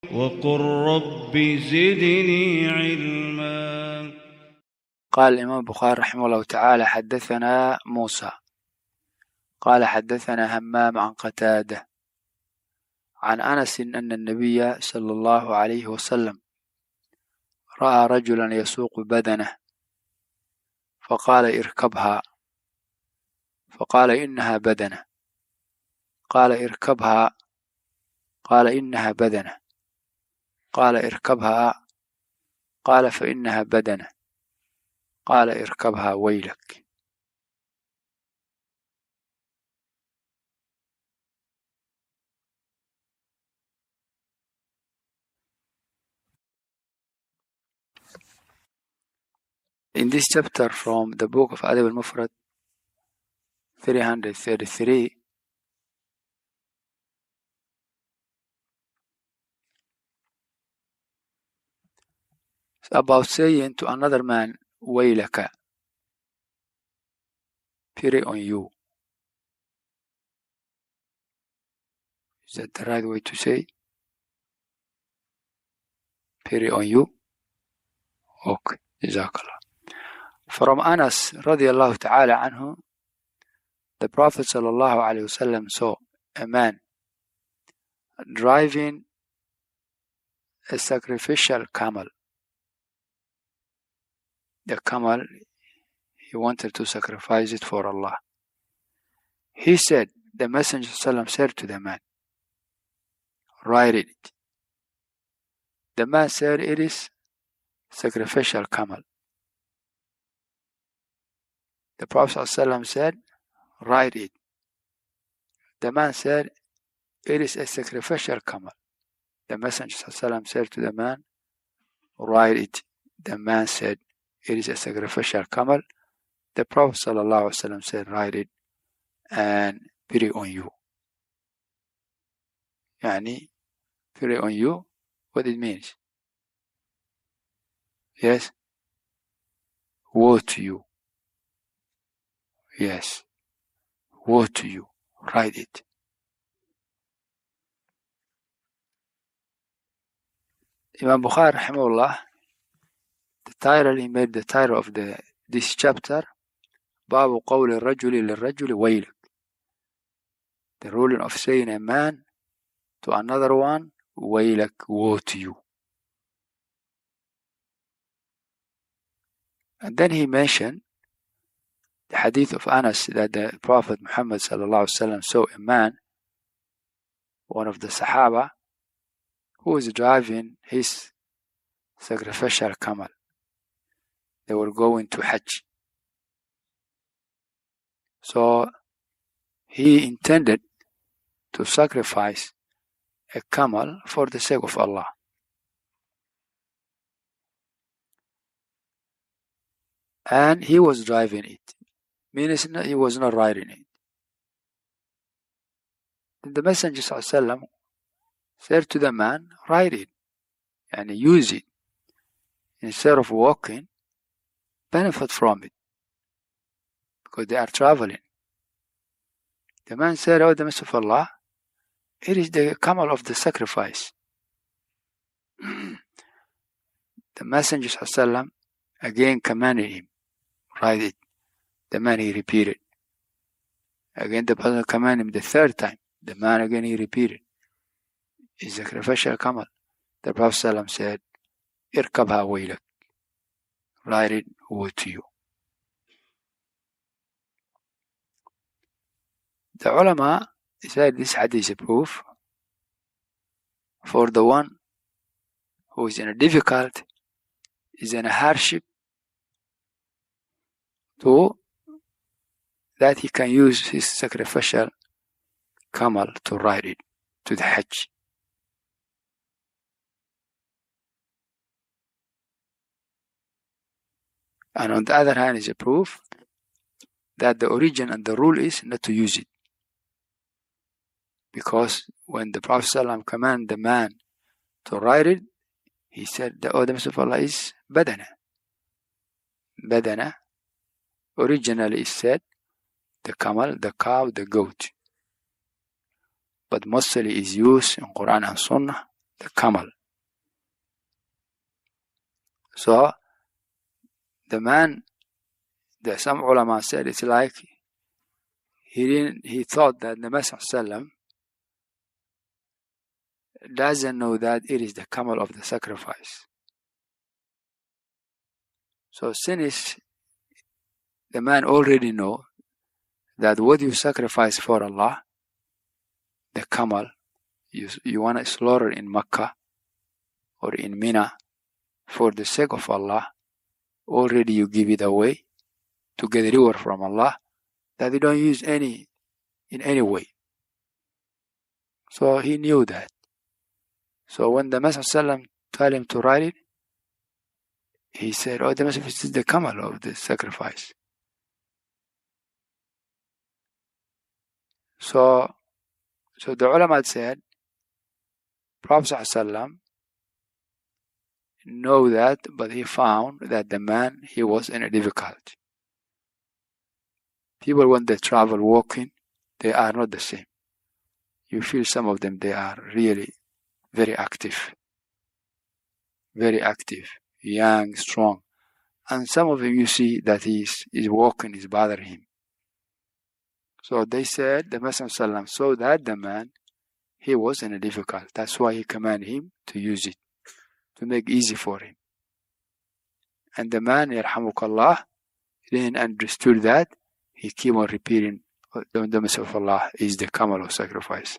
وقل رب زدني علما. قال الإمام البخاري رحمه الله تعالى: حدثنا موسى قال حدثنا همام عن قتادة عن أنس أن النبي صلى الله عليه وسلم رأى رجلا يسوق بدنه فقال: اركبها. فقال: إنها بدنه. قال: اركبها. قال: إنها بدنه. قال: اركبها. قال: فإنها بدنه. قال: اركبها ويلك. In this chapter from the book of Adab al-Mufrad 333, it's about saying to another man, waylaka, pity on you. Is that the right way to say? Pity on you? Okay, Jazakallah. From Anas radiallahu ta'ala anhu, the Prophet sallallahu alayhi wasallam saw a man driving a sacrificial camel. The camel, he wanted to sacrifice it for Allah. He said, the Messenger sallam said to the man, ride it. The man said, it is sacrificial camel. The Prophet sallam said, ride it. The man said, it is a sacrificial camel. The Messenger sallam said to the man, ride it. The man said, it is a sacrificial camel. The Prophet sallallahu alaihi wasallam said, ride it and pity on you. Yani, pity on you, what it means? Yes? Woe to you. Yes. Woe to you. Ride it. Imam Bukhari rahimahullah, the title he made, the title of this chapter, Babu Qawli Rajuli Lirajuli Waylak. The ruling of saying a man to another one, Waylak, woe to you. And then he mentioned the hadith of Anas that the Prophet Muhammad sallallahu alaihi wasallam saw a man, one of the Sahaba, who was driving his sacrificial camel. They were going to Hajj. So he intended to sacrifice a camel for the sake of Allah. And he was driving it. Means he was not riding it. Then the Messenger ﷺ said to the man, ride it and use it. Instead of walking, benefit from it. Because they are traveling. The man said, oh, the Messenger of Allah, it is the camel of the sacrifice. The Messenger ﷺ again commanded him, ride it. The man, he repeated. Again, the Prophet commanded him the third time. The man again, he repeated. It's a sacrificial camel. The Prophet ﷺ said, irkabha waylak. Ride it, woe to you. The ulama said this hadith is a proof for the one who is in a difficult, is in a hardship, to that he can use his sacrificial camel to ride it to the Hajj. And on the other hand is a proof that the origin and the rule is not to use it. Because when the Prophet ﷺ commanded the man to ride it, he said the order of Allah is badana. Badana originally is said the camel, the cow, the goat. But mostly is used in Quran and Sunnah the camel. So the man, some ulama said it's like he thought that the Messenger doesn't know that it is the camel of the sacrifice. So since the man already know that what you sacrifice for Allah, the camel, you want to slaughter in Mecca or in Mina for the sake of Allah, already you give it away to get a reward from Allah that you don't use in any way. So he knew that. So when the Messenger told him to write it, he said, oh, the Messenger is the camel of the sacrifice. So the ulama said, Prophet ﷺ know that, but he found that the man, he was in a difficulty. People, when they travel walking, they are not the same. You feel some of them, they are really very active, young, strong. And some of them you see that his walking is bothering him. So they said, the Messenger ﷺ saw that the man, he was in a difficulty. That's why he commanded him to use it, to make easy for him. And the man, yarhamukallah, then understood that. He kept on repeating, the Messenger of Allah is the camel of sacrifice.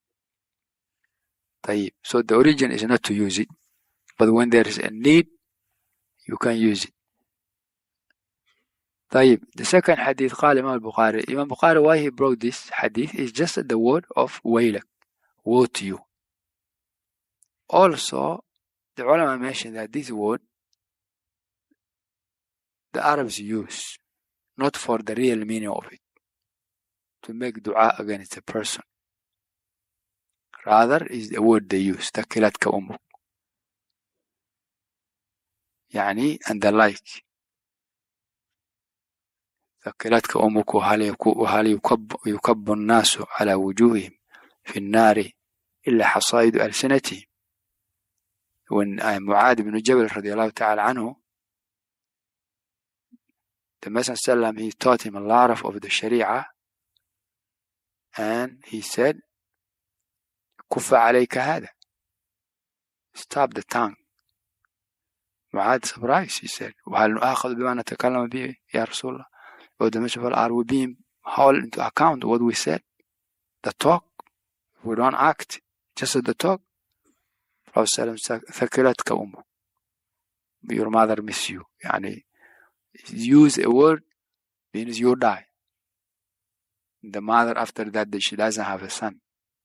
So the origin is not to use it, but when there is a need, you can use it. The second hadith, قال Imam Bukhari, why he brought this hadith is just the word of waylak, woe to you. Also, the ulama mentioned that this word, the Arabs use, not for the real meaning of it, to make dua against a person. Rather is the word they use, تكلتك أمك. يعني and the like. ثقلتك أمك وهل يكب الناس على وجوههم في النار إلا حصائد ألسنتهم. When Mu'adh ibn Jabal radiallahu ta'ala anhu, the Messenger he taught him a lot of the Sharia, and he said, كف عليك هذا, stop the tongue. Mu'adh surprised, he said, وهل نؤاخذ بما نتكلم به يا رسول الله? Or the Messenger, are we being held into account what we said? The talk, we don't act, just the talk. Prophet said, ثكلتك أمك, your mother miss you. يعني use a word means you die. The mother after that she doesn't have a son.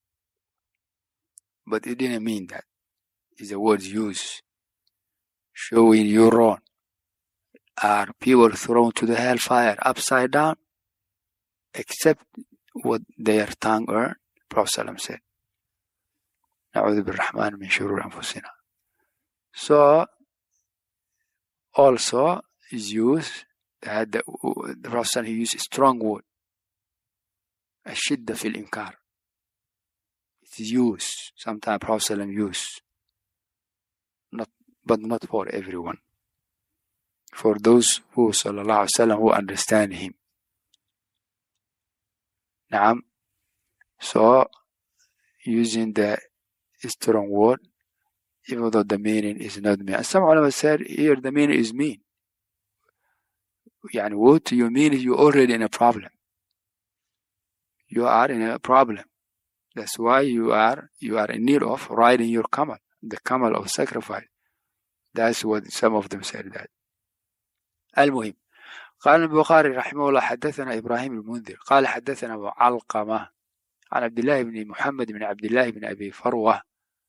But it didn't mean that. It's a word used, showing you wrong. Are people thrown to the hellfire upside down, except what their tongue earned? Prophet said, نعوذ بالرحمن من شرور أنفسنا. So also is used that the Prophet he used a strong word, الشدة في الإنكار. It is used sometimes. Prophet used, but not for everyone. For those who sallallahu alaihi wasallam who understand him. Naam. So using the strong word, even though the meaning is not mean. And some ulama said here the meaning is mean. Yani what you mean is you're already in a problem. You are in a problem. That's why you are in need of riding your camel, the camel of sacrifice. That's what some of them said that. المهم قال البخاري رحمه الله حدثنا إبراهيم المنذر قال حدثنا علقمة عن عبد الله بن محمد بن عبد الله بن أبي فروة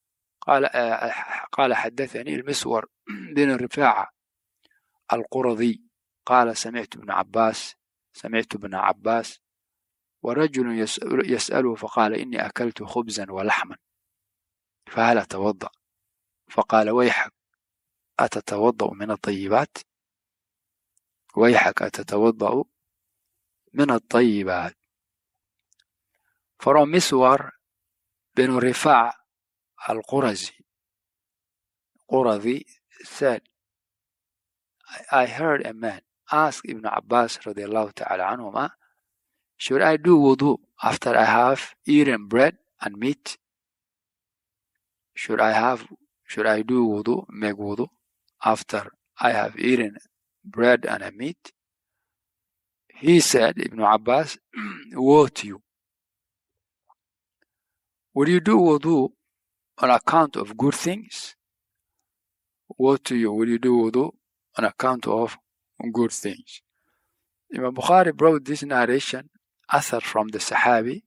قال حدثني المسور بن رفاعة القرظي قال سمعت ابن عباس ورجل يسأله فقال إني أكلت خبزا ولحما فهل أتوضأ؟ فقال ويحك أتتوضأ من الطيبات؟ ويحك أتتوضأ من الطيبات. From Miswar bin Rifa' al-Qurazi, Quradi said, I heard a man ask Ibn Abbas radiallahu ta'ala anhuma, should I do wudu after I have eaten bread and meat? Should I do wudu, make wudu, after I have eaten bread and a meat? He said, Ibn Abbas, woe to you. Will you do wudu on account of good things? Woe to you, will you do wudu on account of good things? Imam Bukhari brought this narration, Athar from the Sahabi,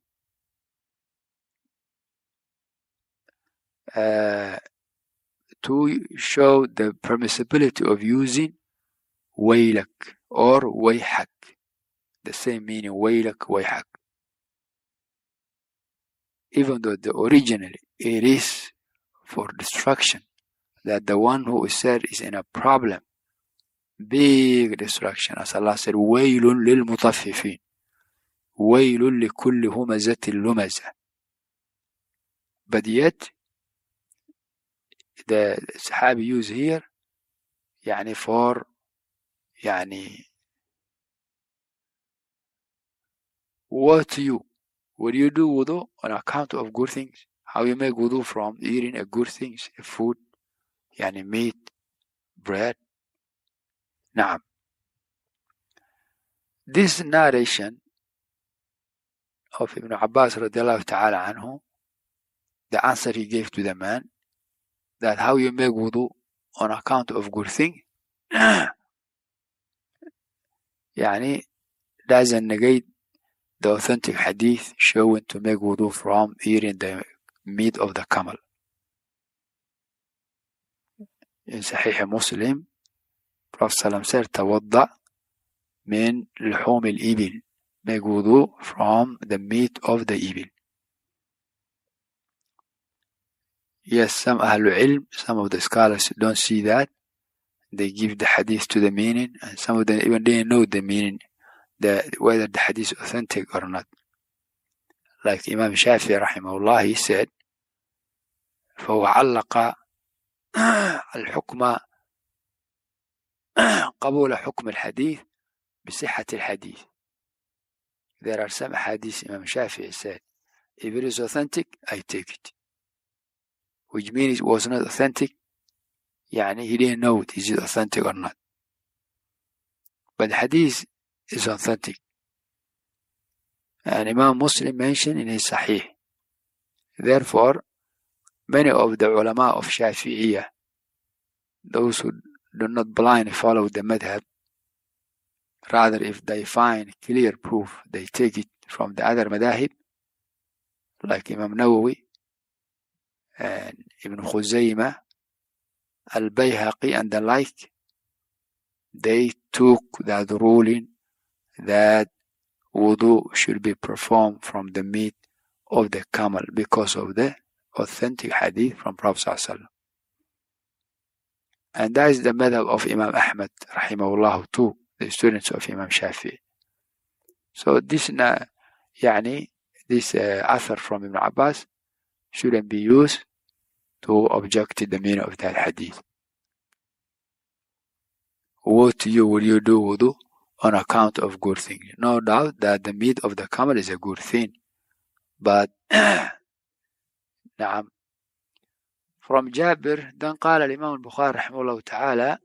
to show the permissibility of using waylak or wayhak. The same meaning, waylak, wayhak. Even though originally it is for destruction, that the one who is said is in a problem, big destruction. As Allah said, waylun lil mutaffifin, waylun li kulli humazatin lumaza. But yet, the Sahabi use here, يعني for, يعني, woe to you, will you do wudu on account of good things? How you make wudu from eating a good things, a food, يعني meat, bread. Naam. This narration of Ibn Abbas radiallahu ta'ala anhu, the answer he gave to the man, that how you make wudu on account of good thing, يعني doesn't negate the authentic hadith showing to make wudu from eating the meat of the camel. In Sahih Muslim, Prophet ﷺ said, tawadda min luhum al-ibil, make wudu from the meat of the ibil. Yes, some Ahlul Ilm, some of the scholars don't see that. They give the hadith to the meaning, and some of them even didn't know the meaning, whether the hadith is authentic or not. Like Imam Shafi'i rahimahullah, he said, فهو علق الحكم قبول حكم الحديث بصحة الحديث. There are some hadiths Imam Shafi'i said, if it is authentic, I take it. Which means it was not authentic, يعني he didn't know it, is it authentic or not. But the hadith is authentic. And Imam Muslim mentioned in his Sahih. Therefore, many of the ulama of Shafi'iyah, those who do not blindly follow the madhab, rather if they find clear proof, they take it from the other madahib, like Imam Nawawi and Ibn Khuzaymah, Al-Bayhaqi and the like. They took that ruling that wudu should be performed from the meat of the camel because of the authentic hadith from Prophet ﷺ. And that is the madhab of Imam Ahmad rahimahullah too, the students of Imam Shafi'i. So this author from Ibn Abbas shouldn't be used to object to the meaning of that hadith. What will you do wudu on account of good thing? No doubt that the meat of the camel is a good thing, but نعم. From Jabir, then قال الإمام البخاري رحمه الله تعالى,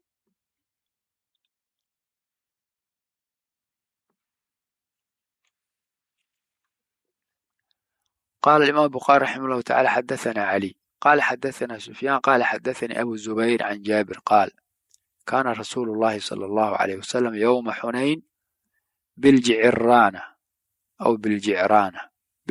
قال الإمام البخاري رحمه الله تعالى حدثنا علي قال حدثنا سفيان قال حدثني أبو الزبير عن جابر قال كان رسول الله صلى الله عليه وسلم يوم حنين بالجعرانة أو بالجعرانة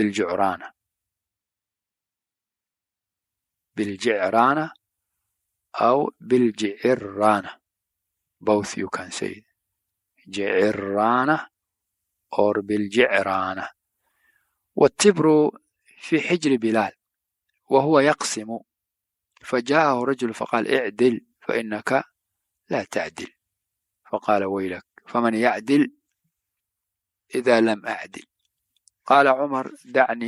أو بالجعرانة, both you can say جعرانة or بالجعرانة. والتبر في حجر بلال وهو يقسم, فجاءه رجل فقال اعدل فإنك لا تعدل, فقال ويلك فمن يعدل إذا لم أعدل. قال عمر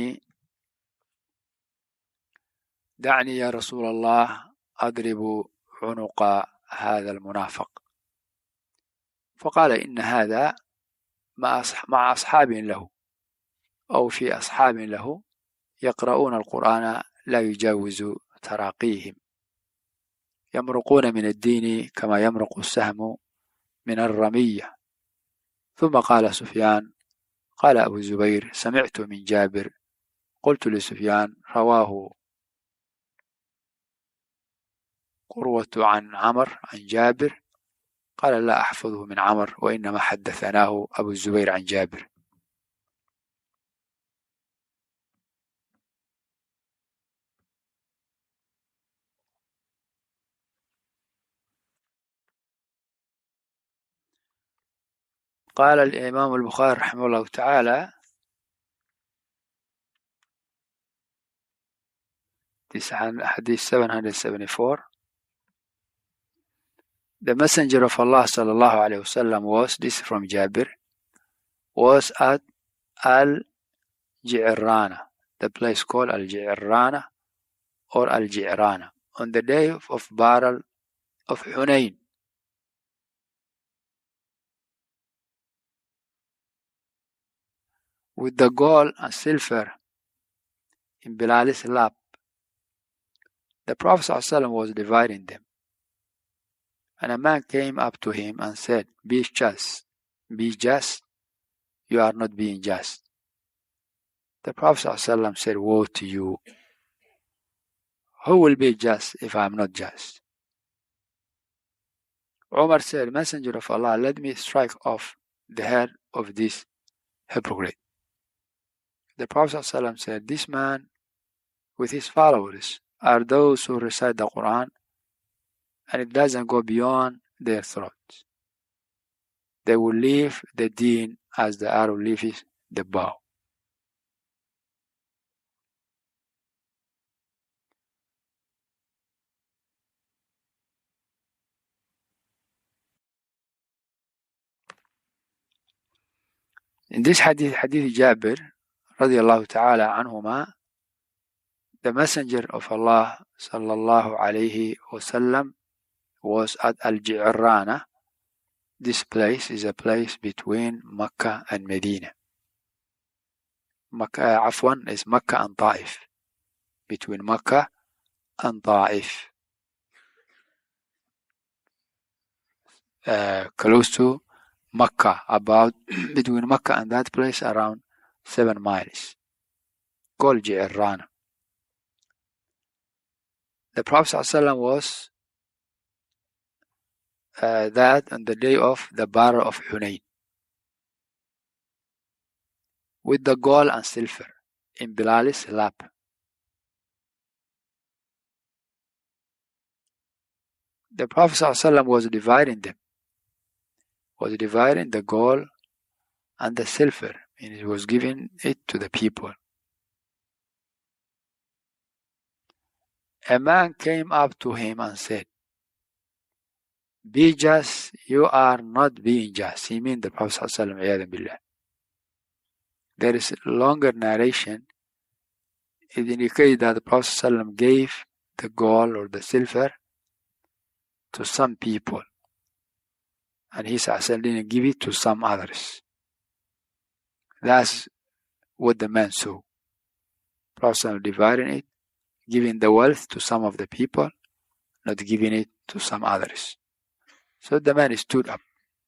دعني يا رسول الله أضرب عنق هذا المنافق. فقال إن هذا مع أصحاب له أو في أصحاب له يقرؤون القرآن لا يجاوز تراقيهم، يمرقون من الدين كما يمرق السهم من الرمية. ثم قال سفيان: قال أبو الزبير: سمعت من جابر. قلت لسفيان: رواه قروة عن عمر عن جابر؟ قال: لا أحفظه من عمر، وإنما حدثناه أبو الزبير عن جابر. قال الإمام البخاري رحمه الله تعالى: حديث 774. The messenger of Allah sallallahu alayhi wasallam was, this from Jabir, was at Al-Ji'rana, the place called Al-Ji'rana or Al-Ji'rana, on the day of Battle of Hunayn. With the gold and silver in Bilal's lap. The Prophet ﷺ was dividing them. And a man came up to him and said, Be just, be just, you are not being just. The Prophet ﷺ said, Woe to you! Who will be just if I am not just? Umar said, Messenger of Allah, let me strike off the head of this hypocrite. The Prophet ﷺ said, This man with his followers are those who recite the Quran and it doesn't go beyond their throats. They will leave the deen as the arrow leaves the bow. In this hadith Jabir radiallahu ta'ala anhuma, the Messenger of Allah sallallahu alayhi wasallam was at Al-Ji'rana. This place is a place between Mecca and Medina. Afwan is Mecca and Ta'if. Between Mecca and Ta'if. Close to Mecca, about between Mecca and that place around 7 miles. Called Ji'rana. The Prophet ﷺ was that on the day of the Battle of Hunayn, with the gold and silver in Bilal's lap. The Prophet ﷺ was dividing them, was dividing the gold and the silver, and he was giving it to the people. A man came up to him and said, Be just, you are not being just. He means the Prophet ﷺ. There is a longer narration. It indicates that the Prophet ﷺ gave the gold or the silver to some people, and he didn't give it to some others. That's what the man saw. Prophet ﷺ dividing it, giving the wealth to some of the people, not giving it to some others. So the man stood up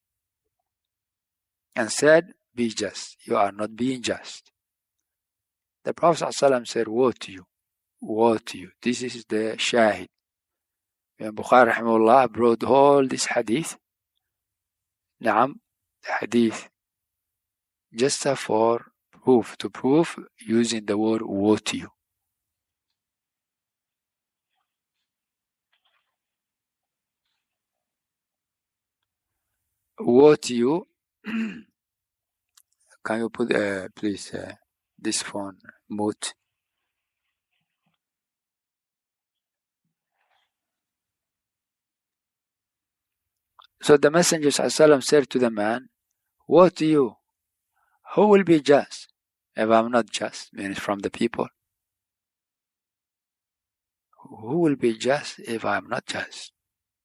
and said, Be just, you are not being just. The Prophet ﷺ said, Woe to you, woe to you. This is the shahid. When Bukhari rahimahullah brought all this hadith, the hadith, just for proof, to prove using the word woe to you. Woe to you. Can you put, please, this phone mute? So the Messenger ﷺ said to the man, Woe to you! Who will be just if I'm not just? Means from the people. Who will be just if I'm not just?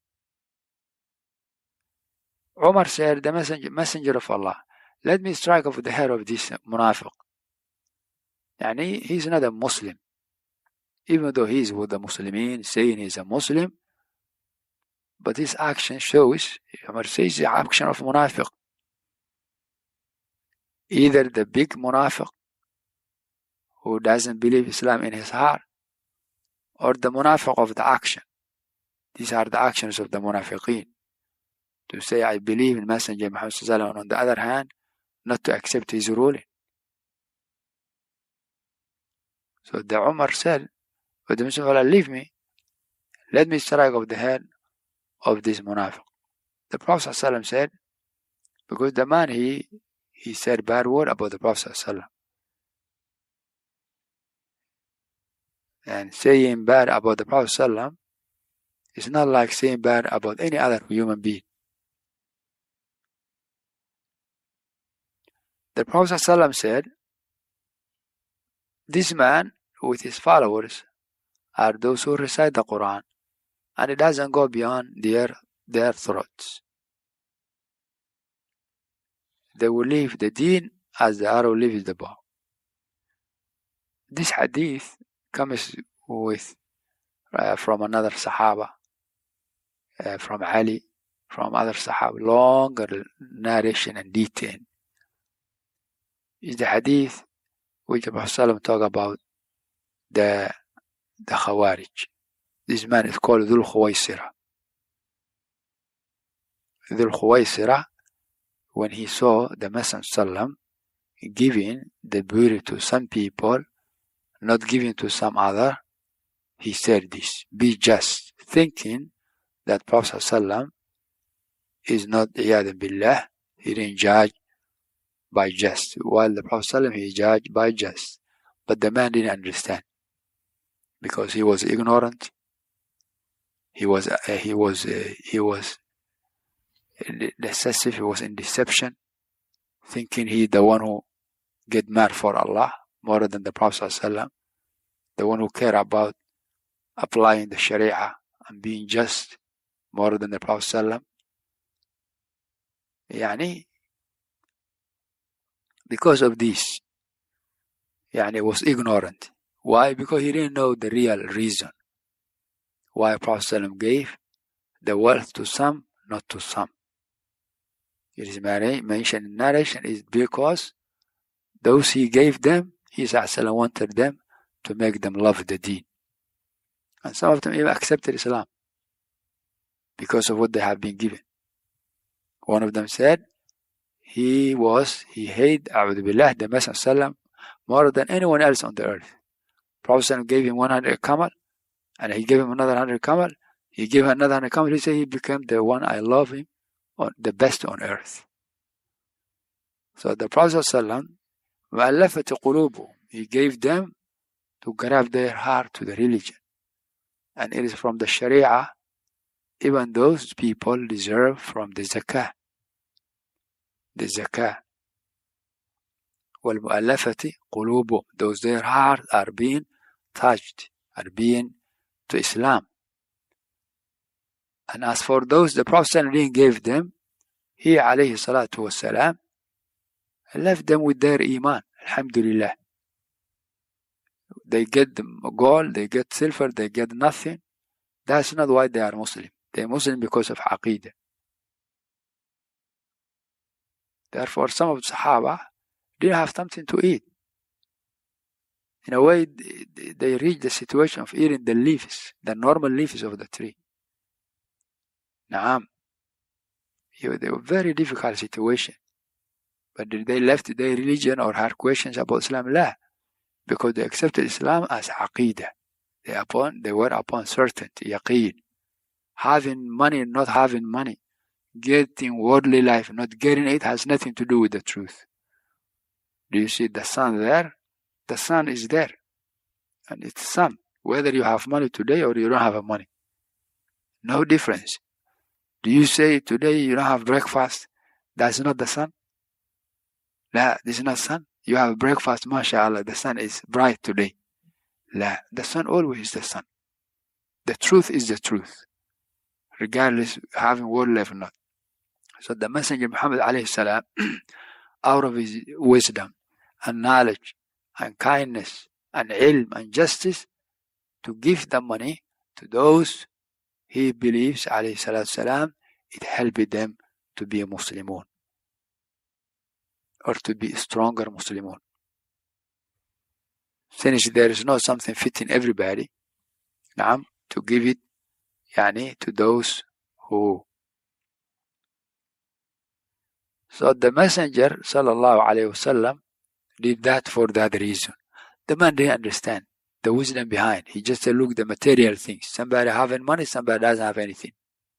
Umar said, the messenger of Allah, let me strike off the head of this munafiq. He's not a Muslim. Even though he's with the Muslimin, saying he's a Muslim, but his action shows, Umar says, the action of munafiq. Either the big munafiq who doesn't believe Islam in his heart, or the munafiq of the action. These are the actions of the munafiqeen. To say, I believe in Messenger Muhammad sallallahu alaihi wasallam, and on the other hand, not to accept his ruling. So the Umar said, but the Messenger of Allah, leave me. Let me strike off the head of this munafiq. The Prophet sallallahu alaihi wasallam said, because the man, he said bad word about the Prophet sallallahu alaihi wasallam. And saying bad about the Prophet sallallahu alaihi wasallam is not like saying bad about any other human being. The Prophet ﷺ said, this man with his followers are those who recite the Quran, and it doesn't go beyond their throats. They will leave the deen as the arrow leaves the bow. This hadith comes with from another Sahaba, from Ali, from other Sahaba, longer narration and detail. Is the hadith which the Prophet talk about the Khawarij. This man is called Dhul Khuwaisira. Dhul Khuwaisira, when he saw the Messenger giving the beauty to some people, not giving to some other, he said this, be just, thinking that Prophet is not iyad billah, he didn't judge by just, while the Prophet he judged by just. But the man didn't understand, because he was ignorant. He was decisive. He was in deception, thinking he the one who get mad for Allah more than the Prophet the one who care about applying the Sharia and being just more than the Prophet because of this, was ignorant. Why? Because he didn't know the real reason why Prophet gave the wealth to some, not to some. It is mentioned in narration is because those he gave them, he wanted them to make them love the deen. And some of them even accepted Islam because of what they have been given. One of them said, he hated the Messenger more than anyone else on the earth. Prophet gave him 100 camel, and he gave him another 100 camel. He gave him another 100 camel. He said he became the one I love him, the best on earth. So the Prophet he gave them to grab their heart to the religion. And it is from the Sharia, even those people deserve from the zakah. The zakah. وَالْمُؤَلَّفَةِ قُلُوبُهُمْ, those their heart are being touched, are being to Islam. And as for those the Prophet gave them, he alayhi salatu wasalam left them with their iman. Alhamdulillah. They get the gold, they get silver, they get nothing. That's not why they are Muslim. They are Muslim because of Aqidah. Therefore, some of the Sahaba didn't have something to eat. In a way, they reached the situation of eating the leaves, the normal leaves of the tree. Naam. They were very difficult situation. But did they left their religion or had questions about Islam? La. Because they accepted Islam as Aqidah. They were upon certainty, yaqeen. Having money, not having money. Getting worldly life, not getting it, has nothing to do with the truth. Do you see the sun there? The sun is there. And it's sun. Whether you have money today or you don't have money. No difference. Do you say today you don't have breakfast? That's not the sun? La, this is not sun. You have breakfast, mashallah, the sun is bright today. La, the sun always is the sun. The truth is the truth. Regardless having world life or not. So the Messenger Muhammad alayhi salam, out of his wisdom and knowledge and kindness and ilm and justice, to give the money to those he believes alayhi salatu salam, it helped them to be a Muslimun or to be a stronger Muslimun. Since there is not something fitting everybody, to give it to those who. So the Messenger sallallahu alayhi wasallam did that for that reason. The man didn't understand the wisdom behind. He just looked at the material things. Somebody having money, somebody doesn't have anything.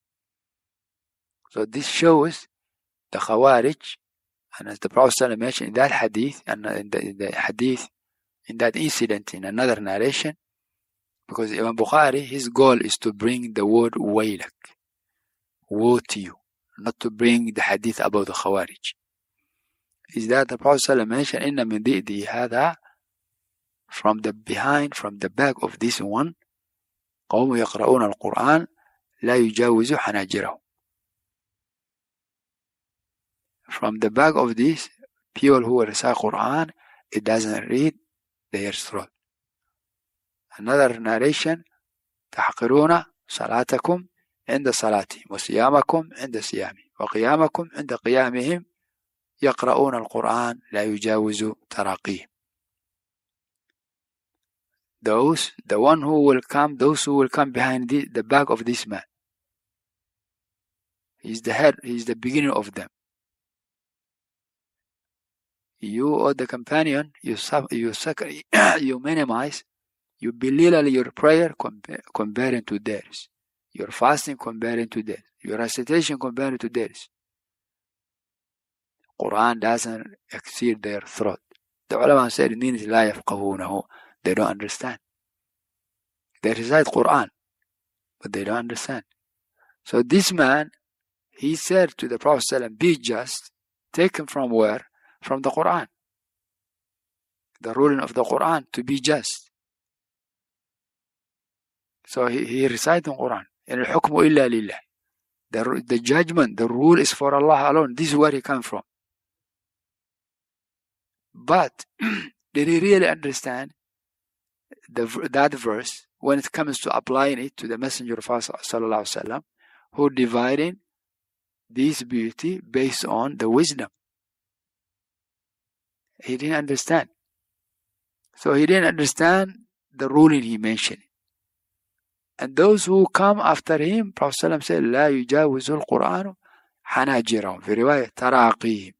So this shows the Khawarij, and as the Prophet mentioned in that hadith, and in the hadith, in that incident, in another narration, because Imam Bukhari, his goal is to bring the word waylak, woe to you, not to bring the hadith about the Khawarij. Is that the Prophet mentioned, inna min di'di hadha, from the behind, from the back of this one, قوم يقرؤون القرآن لا يجاوز حناجرهم. From the back of this, people who recite Quran, it doesn't read their throat. Another narration, تحقرون صلاتكم عند صلاتهم وصيامكم عند صيامهم وقيامكم عند قيامهم يقرؤون القرآن لا يجاوز تراقيهم. Those who will come behind the back of this man. He's the head, he's the beginning of them. You or the companion, you minimize, you belittle your prayer comparing to theirs. Your fasting comparing to theirs. Your recitation comparing to theirs. Quran doesn't exceed their throat. The ulama said it means لا يفقهونه. They don't understand. They recite Quran, but they don't understand. So this man, he said to the Prophet ﷺ, be just, taken from where? From the Quran. The ruling of the Quran, to be just. So he recited the Quran. الحكم إلا لله. The judgment, the rule is for Allah alone. This is where he came from. But did he really understand that verse when it comes to applying it to the Messenger of Allah sallallahu alaihi wasallam, who dividing this beauty based on the wisdom? He didn't understand. So he didn't understand the ruling he mentioned. And those who come after him, Prophet ﷺ said, لا يجاوز القرآن حناجرهم. في رواية تراقيهم.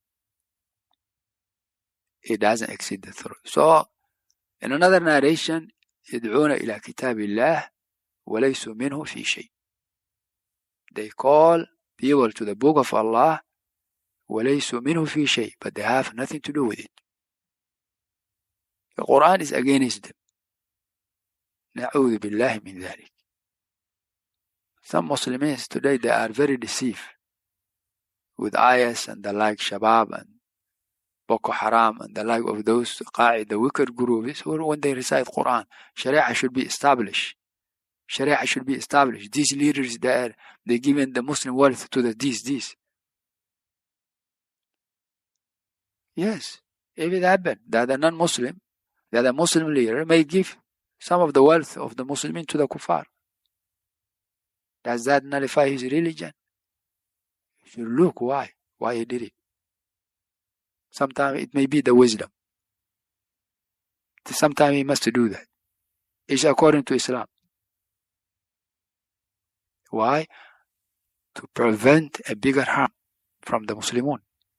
It doesn't exceed the throat. So, in another narration, يدعون إلى كتاب الله وليسوا منه في شيء. They call people to the book of Allah وليسوا منه في شيء, but they have nothing to do with it. The Quran is against them. نعوذ بالله من ذلك. Some Muslims today, they are very deceived with IS and the like, Shabab and Boko Haram and the like of those the wicked groups, when they recite Quran, Sharia should be established. Sharia should be established. These leaders, they given the Muslim wealth to the this. Yes, if it happened that a non-Muslim, that a Muslim leader may give some of the wealth of the Muslims to the kuffar. Does that nullify his religion? You should look why he did it. Sometimes it may be the wisdom. Sometimes he must do that. It's according to Islam. Why? To prevent a bigger harm from the Muslimun.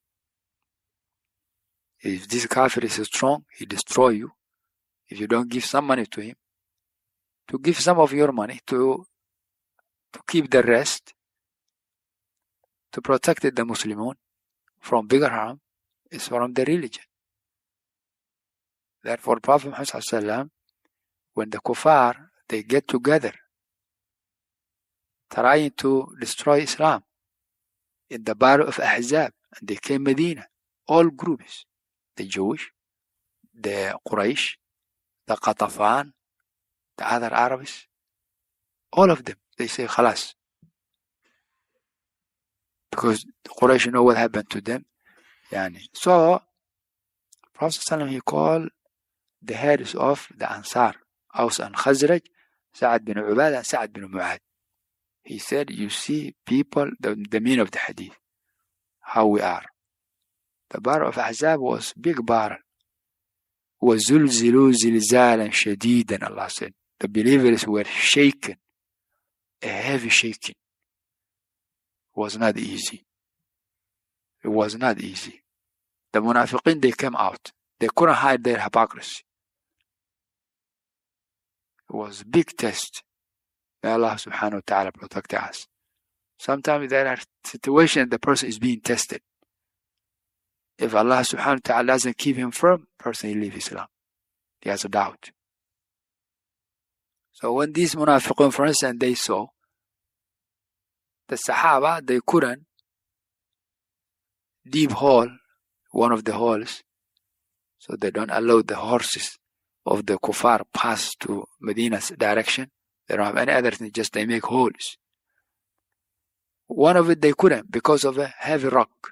If this kafir is strong, he destroy you. If you don't give some money to him, to give some of your money to keep the rest, to protect the Muslimun from bigger harm, is from the religion. Therefore, Prophet Muhammad ﷺ, when the kuffar, they get together, trying to destroy Islam, in the Battle of Ahzab, and they came Medina, all groups, the Jewish, the Quraysh, the Qatafan, the other Arabs, all of them, they say, Khalas. because Quraysh know what happened to them. So Prophet ﷺ, he called the heads of the Ansar, Aus and Khazraj, Sa'ad bin Ubadah and Sa'ad bin Mu'adh. He said, you see people, the meaning of the hadith, how we are. The Battle of Ahzab was big battle. وَزُلْزِلُوا زِلْزَالًا شَدِيدًا, Allah said. The believers were shaken, a heavy shaking. It was not easy. It was not easy. The Munafiqin, they came out. They couldn't hide their hypocrisy. It was a big test. May Allah subhanahu wa ta'ala protect us. Sometimes there are situations the person is being tested. If Allah subhanahu wa ta'ala doesn't keep him firm, person will leave Islam. He has a doubt. So when these Munafiqun, for instance, they saw the Sahaba, they couldn't deep hole, one of the holes, so they don't allow the horses of the kuffar pass to Medina's direction. They don't have any other thing, just they make holes. One of it they couldn't because of a heavy rock.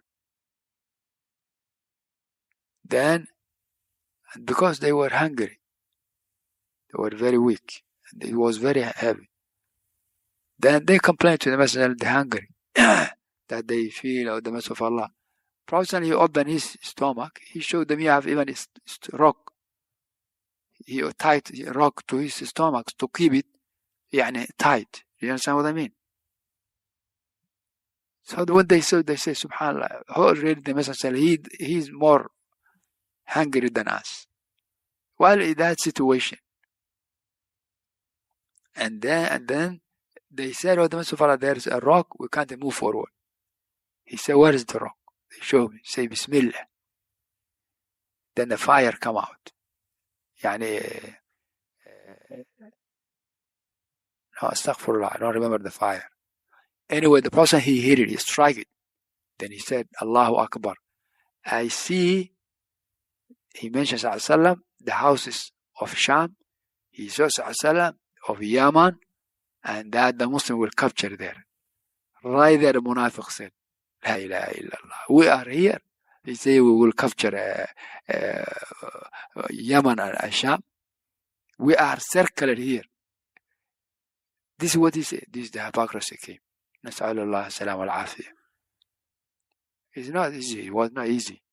Then, because they were hungry, they were very weak, and it was very heavy. Then they complained to the Messenger, they're hungry, that they feel the mercy of Allah. Prophet, he opened his stomach, he showed them, he have even a rock. He tied a rock to his stomach to keep it tight. You understand what I mean? So when they saw, they say, subhanAllah, already the Messenger, he's more hungry than us. While in that situation, and then they said, oh, the Messenger of Allah, there is a rock, we can't move forward. He said, where is the rock? They show me, say Bismillah. Then the fire come out. No, astaghfirullah, I don't remember the fire. Anyway, the person, he hit it, he struck it. Then he said, Allahu Akbar. I see, he mentions the houses of Sham. He saw of Yemen, and that the Muslim will capture there. Right there, the Munafiq said, La ilaha illallah. We are here. They say we will capture Yemen and Sham. We are circled here. This is what he said. This is the hypocrisy came. Nas'alullah salam al-afiyah. It's not easy. It was not easy.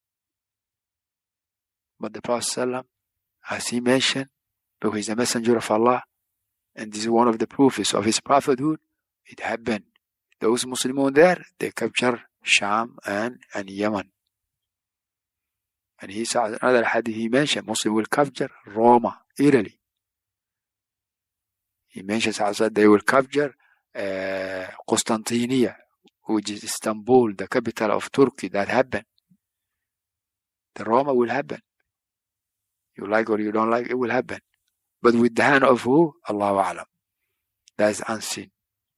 But the Prophet ﷺ, as he mentioned, because he's a messenger of Allah, and this is one of the proofs of his prophethood, it happened. Those Muslims there, they captured Sham and Yemen. And he saw another hadith he mentioned, Muslim will capture Roma, Italy. He mentions that they will capture Constantinople, which is Istanbul, the capital of Turkey. That happened. The Roma will happen. You like or you don't like, it will happen. But with the hand of who? Allahu A'lam. That is unseen.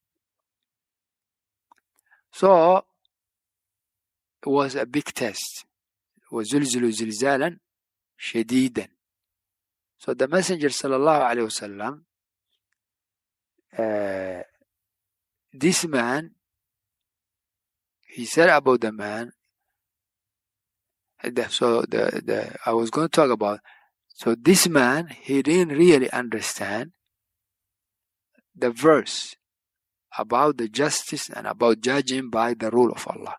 So, it was a big test. وَزُلْزِلُوا زِلْزَالًا شَدِيدًا. So the Messenger sallallahu alayhi wasallam, this man, he said about the man, I was going to talk about, so this man, he didn't really understand the verse about the justice and about judging by the rule of Allah.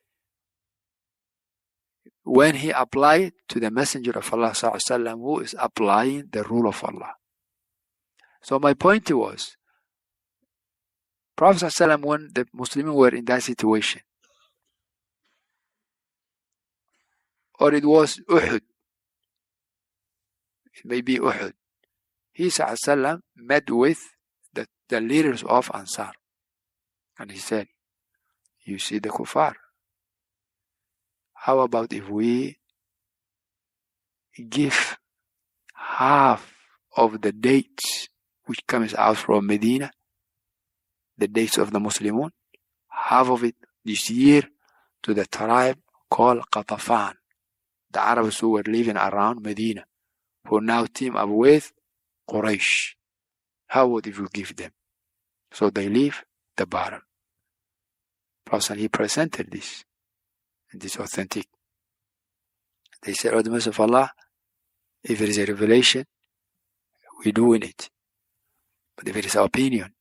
When he applied to the Messenger of Allah sallallahu who is applying the rule of Allah. So my point was, Prophet sallallahu when the Muslims were in that situation, or it was Uhud, it may be Uhud, he sallallahu met with the leaders of Ansar, and he said, you see the kuffar, how about if we give half of the dates which comes out from Medina, the dates of the Muslimun, half of it this year to the tribe called Qatafan, the Arabs who were living around Medina, who now team up with Quraysh. How would if you give them? So they leave the battle. Prophet, he presented this, and this authentic. They said, "Oh, the Messenger of Allah, if it is a revelation, we do in it. But if it is opinion,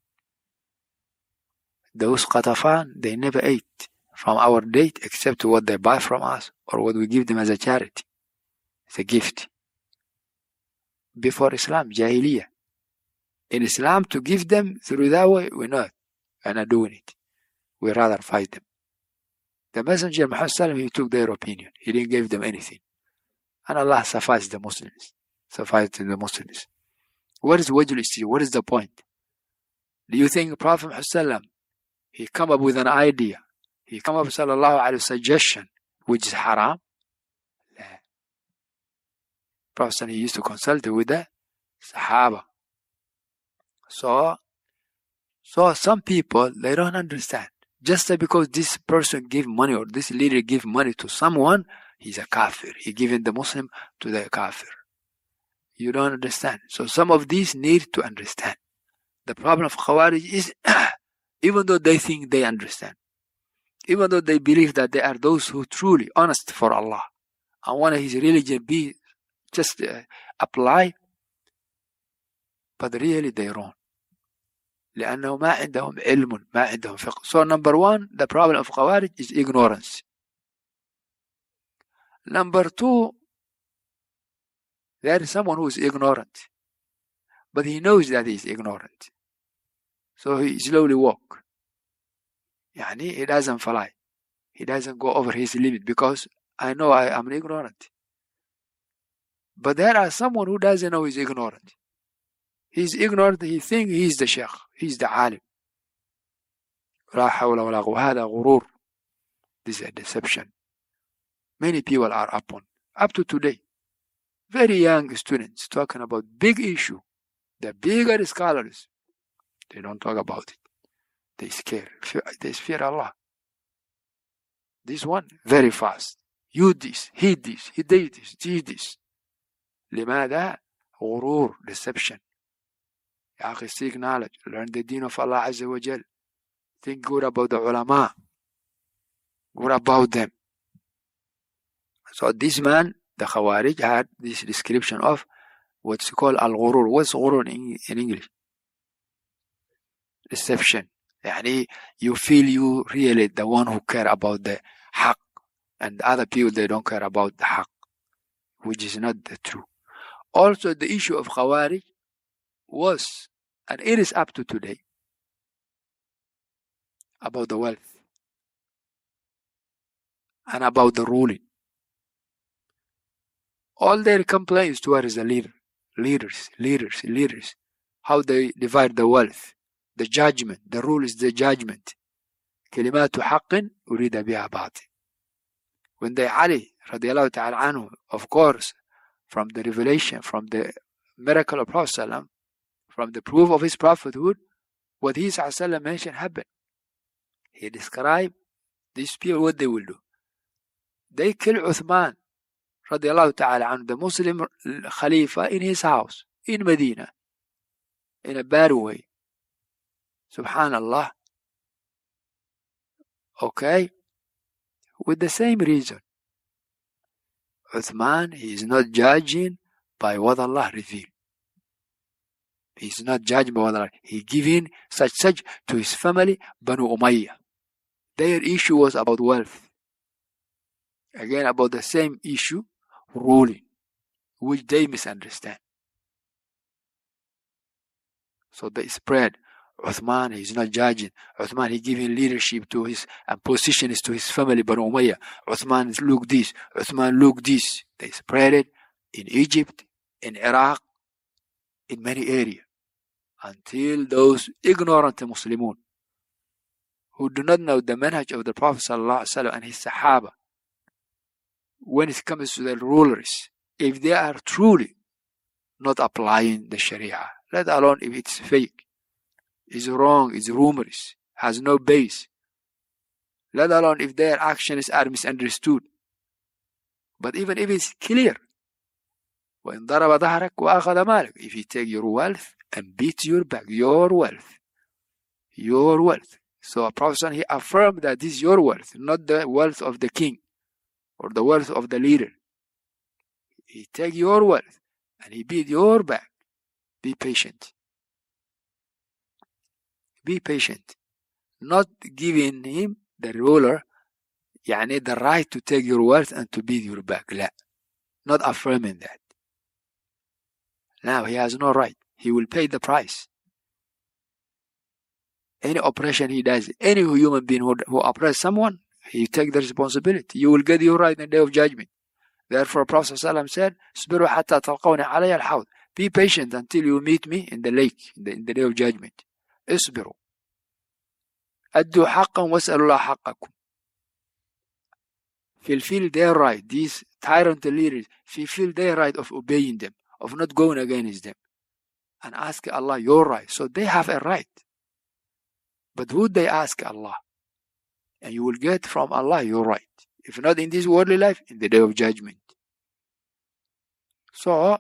those Qatafan, they never ate from our date except what they buy from us or what we give them as a charity. It's a gift." Before Islam, Jahiliyyah. In Islam, to give them through that way, we're not doing it. We rather fight them. The Messenger Muhammad, he took their opinion. He didn't give them anything. And Allah sufficed the Muslims. Sufficed the Muslims. What is wajhul istijab? What is the point? Do you think Prophet Muhammad, he come up with an idea? He come up with a suggestion which is haram? No. Prophet, he used to consult with the Sahaba. So some people, they don't understand. Just because this person give money or this leader give money to someone, he's a kafir. He giving the Muslim to the kafir. You don't understand. So some of these need to understand. The problem of Khawarij is, even though they think they understand, even though they believe that they are those who truly honest for Allah and want his religion be just apply, but really they wrong. لأنه ما عندهم علم ما عندهم فقه. So number one, the problem of Khawarij is ignorance. Number two, there is someone who is ignorant, but he knows that he is ignorant. So he slowly walk. Yani he doesn't fly. He doesn't go over his limit because I know I am ignorant. But there are someone who doesn't know he's ignorant. He's ignorant, he thinks he's the sheikh, he's the alim. لا حول ولا قوة. هذا غرور. This is a deception. Many people are up to today. Very young students talking about big issue. The bigger scholars, they don't talk about it. They scare. They fear Allah. This one, very fast. You this, he this, he did this, he this. لماذا؟ غرور, deception. يا أخي, seek knowledge. Learn the deen of Allah Azza wa Jal. Think good about the ulama. Good about them. So this man, the Khawarij, had this description of what's called al-ghurur. What's ghurur in English? Deception. يعني you feel you really the one who care about the haqq, and other people, they don't care about the haqq, which is not the truth. Also, the issue of Khawarij was, and it is up to today, about the wealth and about the ruling. All their complaints towards the leaders, how they divide the wealth, the judgment, the rule is the judgment. كلمات حق أريد بها باطل. When they Ali radiallahu ta'ala anhu, of course, from the revelation, from the miracle of Prophet ﷺ, from the proof of his prophethood, what he ﷺ mentioned happened. He described these people, what they will do. They kill Uthman radiallahu ta'ala anhu, the Muslim Khalifa, in his house, in Medina, in a bad way. Subhanallah. Okay? With the same reason. Uthman, he is not judging by what Allah revealed. He is not judging by what Allah. He giving such to his family, Banu Umayyah. Their issue was about wealth. Again, about the same issue, ruling, which they misunderstand. So they spread. Uthman, he's not judging. Uthman, he giving leadership to his, and positions to his family, Banu Umayyah. Uthman, look this. Uthman, look this. They spread it in Egypt, in Iraq, in many areas. Until those ignorant Muslimun, who do not know the manhaj of the Prophet ﷺ and his Sahaba, when it comes to the rulers, if they are truly not applying the Sharia, let alone if it's fake, is wrong, is rumors, has no base, let alone if their actions are misunderstood. But even if it's clear, وَإِنْ ضَرَبَ ظَهْرَكَ وَأَخَذَ مَالَكَ, if he take your wealth and beat your back, your wealth, So Prophet he affirmed that this is your wealth, not the wealth of the king or the wealth of the leader. He take your wealth and he beat your back. Be patient. Be patient. Not giving him, the ruler, the right to take your wealth and to beat your back. لا. Not affirming that. Now he has no right. He will pay the price. Any oppression he does, any human being who oppresses someone, he take the responsibility. You will get your right in the day of judgment. Therefore, Prophet ﷺ said, "Isbiru hatta talqawni alayya al-hawd." Be patient until you meet me in the lake, in the day of judgment. Isbiru. Addu haqqan was'alullah haqqakum. Fulfill their right. These tyrant leaders, fulfill their right of obeying them, of not going against them. And ask Allah your right. So they have a right. But would they ask Allah? And you will get from Allah your right. If not in this worldly life, in the day of judgment. So,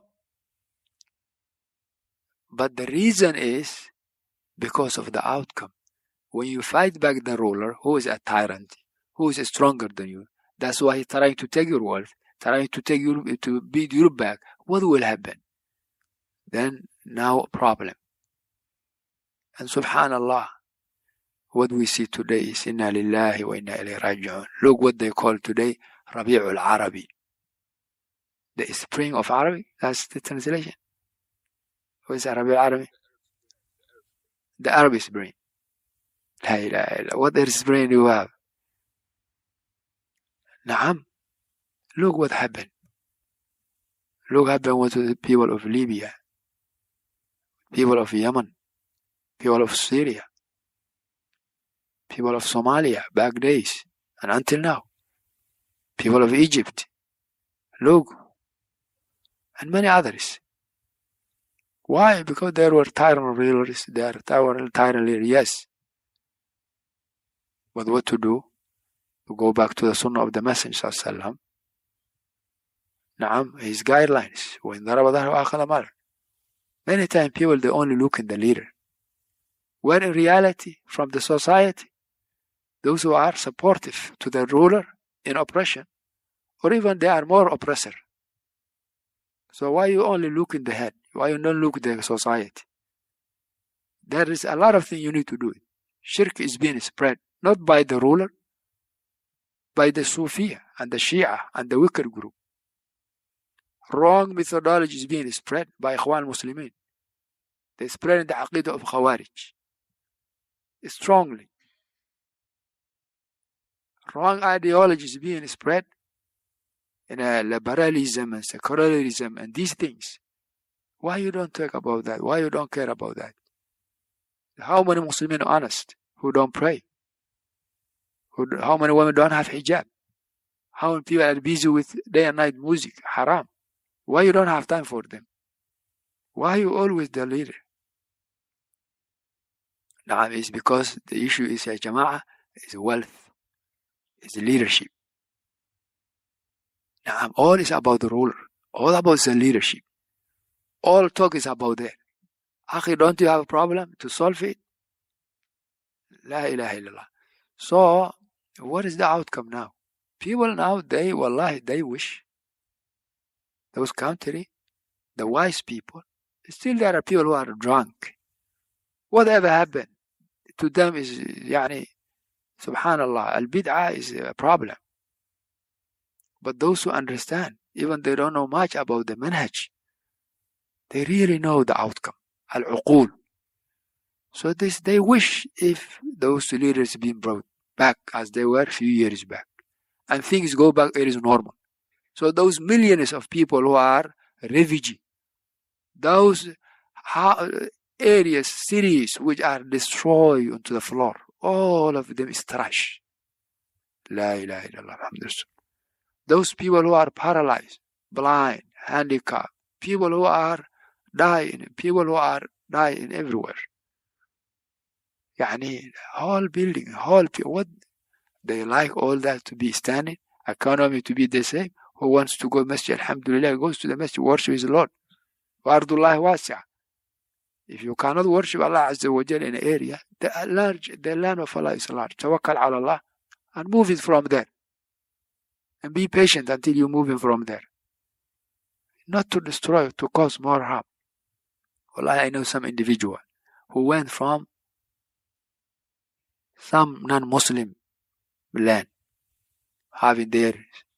but the reason is because of the outcome. When you fight back the ruler, who is a tyrant, who is stronger than you, that's why he's trying to take your wealth, trying to beat your back. What will happen? Then now problem. And subhanallah, what we see today is inna lillahi wa inna ilayhi raji'un. Look what they call today Rabi'ul Arabi. The spring of Arabic. That's the translation. What is Rabi'ul Arabi? The Arabic spring. La ilaha illa. What spring do you have? Naam. Look what happened. Look what happened to the people of Libya, people of Yemen, people of Syria, people of Somalia back days and until now, people of Egypt, look, and many others. Why? Because there were tyrant rulers, there were tyrant leaders, yes. But what to do? To go back to the Sunnah of the Messenger sallallahu Naam, his guidelines. Many times people, they only look in the leader. When in reality, from the society, those who are supportive to the ruler in oppression, or even they are more oppressor. So why you only look in the head? Why you don't look at the society? There is a lot of things you need to do. Shirk is being spread, not by the ruler, by the Sufiya and the Shia and the wicked group. Wrong methodology is being spread by Ikhwan Muslimin. They spread the aqidah of Khawarij strongly. Wrong ideology is being spread in liberalism and secularism and these things. Why you don't talk about that? Why you don't care about that? How many Muslims are honest who don't pray? How many women don't have hijab? How many people are busy with day and night music? Haram. Why you don't have time for them? Why you always the leader? Now it's because the issue is jama'ah, is wealth, is leadership. Now all is about the ruler, all about the leadership. All talk is about that. Akhi, don't you have a problem to solve it? La ilaha illallah. So, what is the outcome now? People now, they wish those country, the wise people, still there are people who are drunk. Whatever happened to them is, subhanallah, al-bid'ah is a problem. But those who understand, even they don't know much about the manhaj, they really know the outcome, al-uqul. So they wish if those leaders been brought back as they were a few years back, and things go back, it is normal. So those millions of people who are refugee, those areas, cities which are destroyed onto the floor, all of them is trash. La ilaha illallah Muhammad Rasul. Those people who are paralyzed, blind, handicapped, people who are dying everywhere. Whole building, whole people, what they like all that to be standing, economy to be the same. Who wants to go masjid, alhamdulillah, goes to the masjid, worship his Lord. Wardullah wasi'ah. If you cannot worship Allah Azza wa Jal in an area, the land of Allah is large. Tawakkal ala Allah and move it from there. And be patient until you move it from there. Not to destroy, to cause more harm. Wallahi, I know some individual who went from some non-Muslim land having their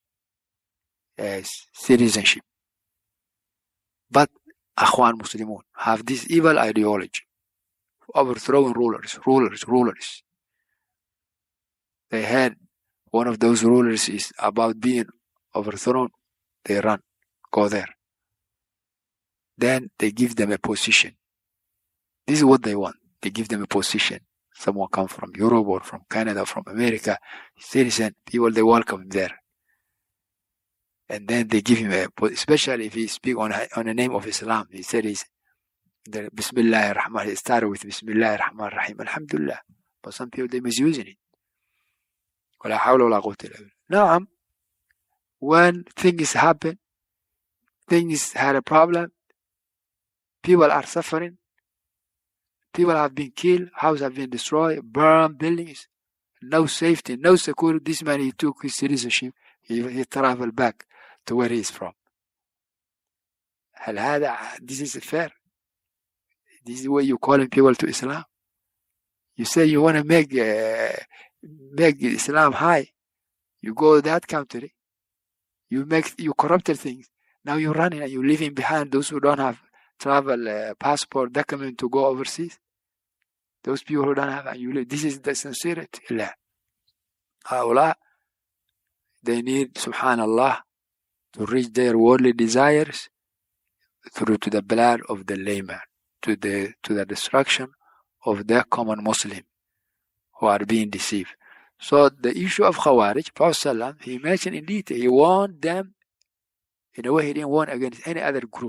citizenship. But Akhwan Muslimun have this evil ideology, overthrowing rulers. They had one of those rulers is about being overthrown, they run, go there. Then they give them a position. This is what they want. They give them a position. Someone come from Europe or from Canada, from America, citizen, people, they welcome him there. And then they give him especially if he speak on the name of Islam. He said the Bismillah ar-Rahman. He started with Bismillah ar-Rahman ar-Rahim. Alhamdulillah. But some people, they misusing it. ولا حول ولا قوة إلا بالله. Naam, when things happen, things had a problem, people are suffering, people have been killed, houses have been destroyed, burned, buildings, no safety, no security. This man, he took his citizenship, he traveled back to where he is from. This is fair. This is the way you calling people to Islam. You say you want to make Islam high. You go to that country. You corrupted things. Now you're running and you're leaving behind those who don't have travel passport document to go overseas. Those people who don't have, and you leave. This is the sincerity. Allah, they need, subhanallah, to reach their worldly desires through to the blood of the layman, to the destruction of the common Muslim who are being deceived. So the issue of Khawarij, Prophet ﷺ, he mentioned in detail, he warned them in a way he didn't warn against any other group.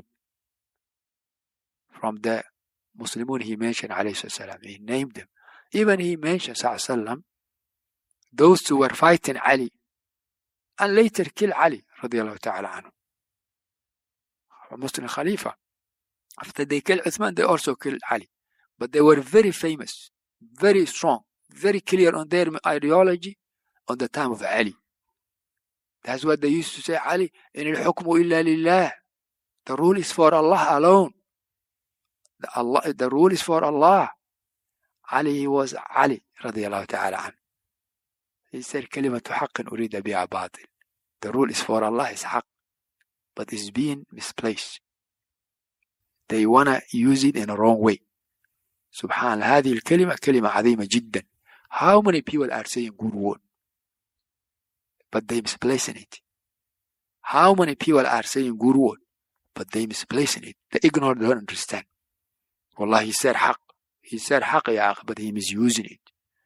From the Muslimun he mentioned, alayhi salam, he named them. Even he mentioned, sallam, those who were fighting Ali and later kill Ali, radiallahu ta'ala anhu. Muslim Khalifa. After they killed Uthman, they also killed Ali. But they were very famous, very strong, very clear on their ideology on the time of Ali. That's what they used to say, Ali, in al-hukmu illa lillah. The rule is for Allah alone. The rule is for Allah. Ali was Ali, radiallahu ta'ala anhu. He said, kalimatu haqqin urida biha batil. The rule is for Allah, is haqq, but it's being misplaced. They want to use it in a wrong way. Subhanallah, هذه الكلمة كلمة عظيمة جدا. How many people are saying good word, but they misplacing it? How many people are saying good word, but they misplacing it? The ignorant don't understand. Wallah, he said haqq. He said haqq, ya akhi, but he misusing it.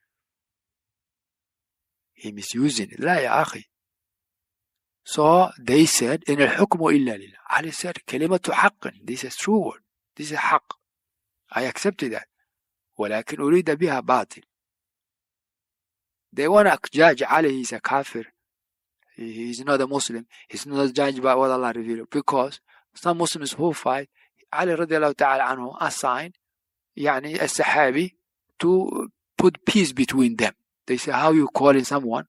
He misusing it. La ya akhi. So they said, in al-hukmu illa lillah. Ali said, kalimatu haqqin. This is true word. This is haqq. I accepted that. ولكن أريد بها باطل. They want to judge Ali, he's a kafir. He's not a Muslim. He's not judged by what Allah revealed. Because some Muslims who fight, Ali radiallahu ta'ala anhu assigned a sahabi to put peace between them. They say, how you calling someone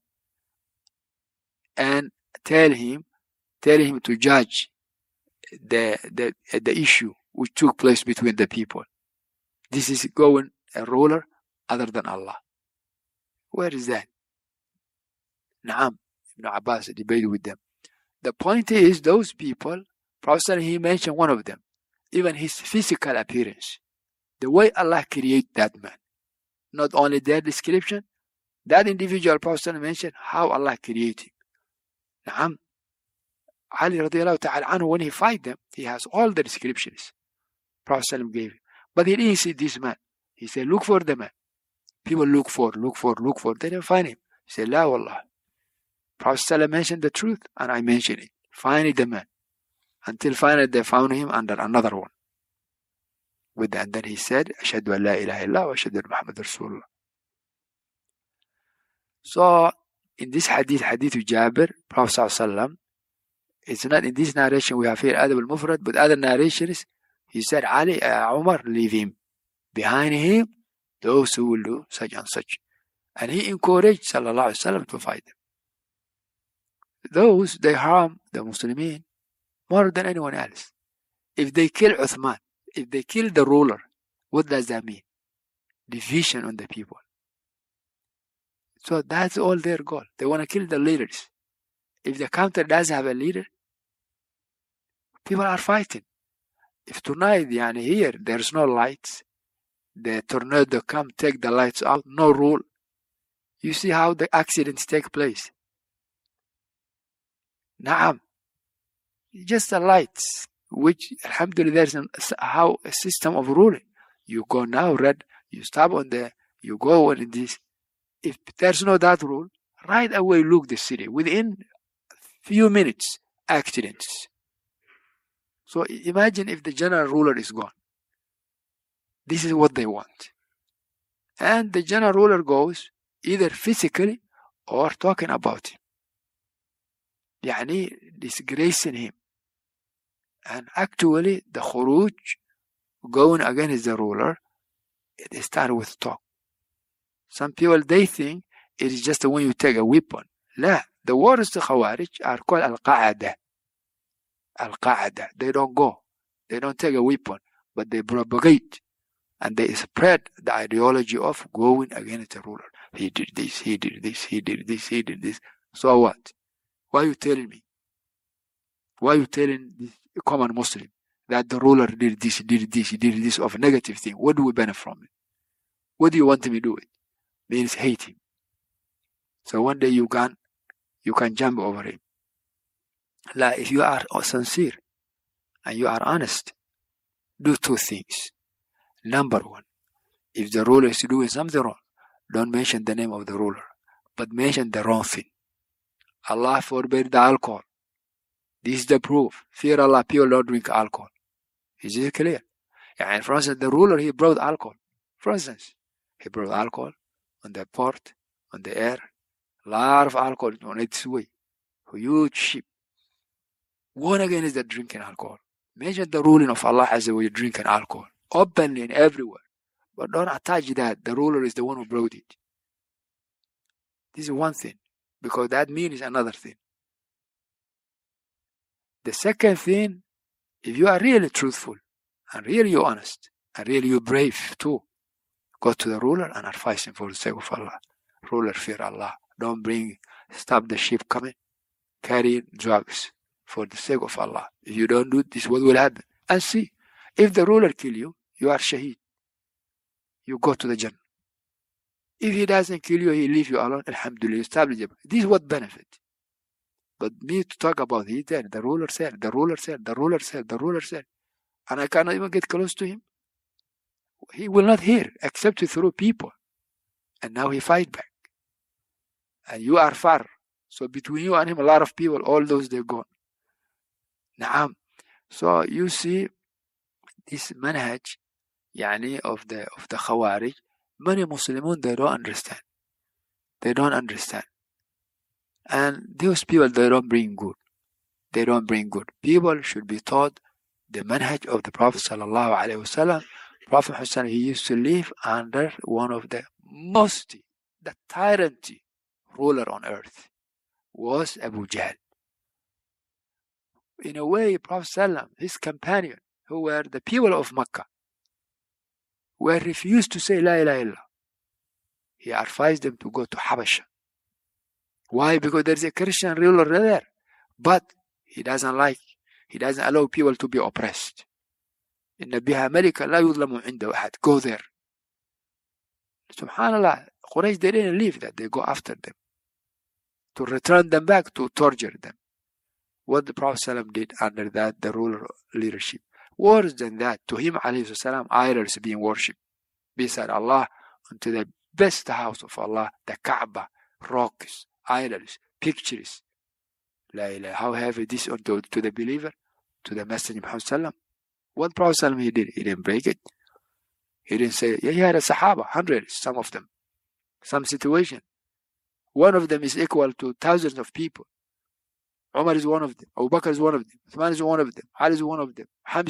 and tell him to judge the issue which took place between the people. This is going a ruler other than Allah. Where is that? Naam, Ibn Abbas debated with them. The point is, those people, Prophet he mentioned one of them, even his physical appearance, the way Allah created that man. Not only their description, that individual Prophet mentioned how Allah created him. Naam, Ali radiallahu ta'ala anhu, when he fight them, he has all the descriptions Prophet gave him. But he didn't see this man. He said, look for the man. People look for. They didn't find him. He said, La wallah. Prophet mentioned the truth and I mentioned it. Find the man. Until finally they found him under another one. And then he said, Ashhadu an la ilaha illallah wa ashhadu anna Muhammad Rasulullah. So, in this hadith of Jabir, Prophet it's not in this narration we have here Adab al-Mufrad, but other narrations, He said, Ali, Umar, leave him. Behind him, those who will do such and such. And he encouraged Sallallahu Alaihi Wasallam to fight them. Those, they harm the Muslimin more than anyone else. If they kill Uthman, if they kill the ruler, what does that mean? Division on the people. So that's all their goal. They want to kill the leaders. If the country doesn't have a leader, people are fighting. If tonight, here, there's no lights, the tornado come take the lights out, no rule, you see how the accidents take place. Naam. Just the lights, which, alhamdulillah, there's a system of ruling. You go now red, you stop on there, you go on this. If there's no that rule, right away look the city. Within few minutes, accidents. So imagine if the general ruler is gone. This is what they want. And the general ruler goes either physically or talking about him. Disgracing him. And actually the khuruj, going against the ruler, it starts with talk. Some people, they think it is just when you take a weapon. La, the worst Khawarij are called Al-Qa'ada. Al-Qa'ada. They don't go. They don't take a weapon, but they propagate. And they spread the ideology of going against the ruler. He did this, he did this, he did this, he did this. So what? Why are you telling me? Why are you telling this common Muslim that the ruler did this, he did this of a negative thing? What do we benefit from it? What do you want me to do it? Means hate him. So one day you can jump over him. Like if you are sincere and you are honest, do two things. Number one, if the ruler is doing something wrong, don't mention the name of the ruler, but mention the wrong thing. Allah forbade the alcohol. This is the proof. Fear Allah, people don't drink alcohol. Is it clear? And for instance, the ruler, he brought alcohol. For instance, he brought alcohol on the port, on the air, a lot of alcohol on its way. Huge ship. Warn against the drinking alcohol. Mention the ruling of Allah as we drinking alcohol. Openly and everywhere. But don't attach that the ruler is the one who brought it. This is one thing. Because that means another thing. The second thing, if you are really truthful, and really honest, and really brave too, go to the ruler and advise him for the sake of Allah. Ruler, fear Allah. Don't stop the ship coming, carrying drugs for the sake of Allah. If you don't do this, what will happen? And see, if the ruler kill you, you are shaheed. You go to the Jannah. If he doesn't kill you, he leave you alone. Alhamdulillah, you establish it. This is what benefit. But me to talk about he said, the ruler said, the ruler said, the ruler said, the ruler said, and I cannot even get close to him. He will not hear except through people. And now he fight back. And you are far. So between you and him, a lot of people, all those they're gone. Naam. So you see this manhaj of the Khawarij, many Muslimun, they don't understand. They don't understand. And those people, they don't bring good. They don't bring good. People should be taught the manhaj of the Prophet Sallallahu Alaihi Wasallam. Prophet Hussein, he used to live under one of the tyrant ruler on earth was Abu Jahl. In a way, Prophet Sallam, his companion, who were the people of Mecca, were refused to say La ilaha illallah. He advised them to go to Habasha. Why? Because there's a Christian ruler there. But he doesn't allow people to be oppressed. إن بها ملكا لا يظلم عنده أحد. Go there. Subhanallah, Quraysh, they didn't leave that. They go after them to return them back, to torture them. What the Prophet ﷺ did under that, the ruler leadership. Worse than that, to him, alayhi salam, idols being worshipped beside Allah, unto the best house of Allah, the Kaaba, rocks, idols, pictures. La ilaha. How heavy this to the believer, to the Messenger Muhammad sallam. What Prophet sallam he did? He didn't break it. He didn't say, he had a Sahaba, hundreds, some of them, some situation. One of them is equal to thousands of people. Umar is one of them. Abu Bakr is one of them. Uthman is one of them. Ali is one of them. Hamza,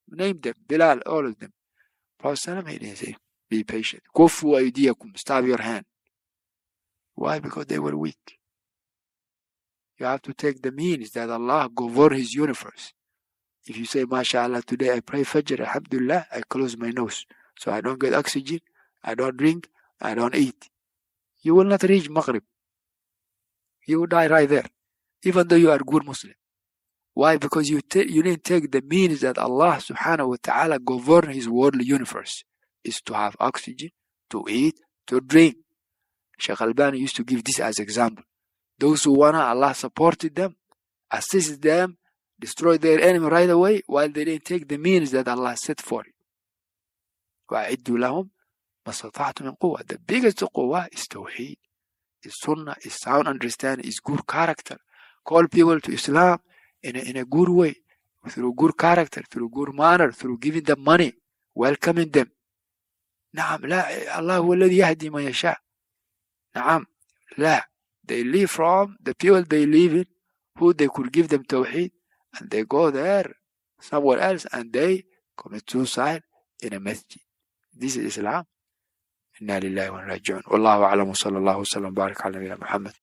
Name them. Bilal, all of them. Prophet he didn't say, be patient. Kufu aydiyakum, stab your hand. Why? Because they were weak. You have to take the means that Allah govern His universe. If you say, MashaAllah, today I pray Fajr, Alhamdulillah, I close my nose, so I don't get oxygen, I don't drink, I don't eat. You will not reach Maghrib. You will die right there, even though you are a good Muslim. Why? Because you didn't take the means that Allah subhanahu wa ta'ala govern His world universe. Is to have oxygen, to eat, to drink. Shaykh Albani used to give this as example. Those who wanna, Allah supported them, assisted them, destroyed their enemy right away, while they didn't take the means that Allah set for it. وَأَعِدُّوا لَهُمْ مَا اسْتَطَعْتُم مِّن قُوَّةٍ. The biggest quwwah is Tawheed, is Sunnah, is sound understanding, is good character. Call people to Islam in a good way, through good character, through good manner, through giving them money, welcoming them. نعم لا الله هو الذي يهدي من يشاء. نعم لا, they live from the people they live in, who they could give them Tawheed, and they go there somewhere else and they commit suicide in a masjid. This is Islam. Inna lillahi wa inna ilaihi raji'un. Wallahu a'lam wa sallallahu wa sallam barik ala nabiyyina Muhammad.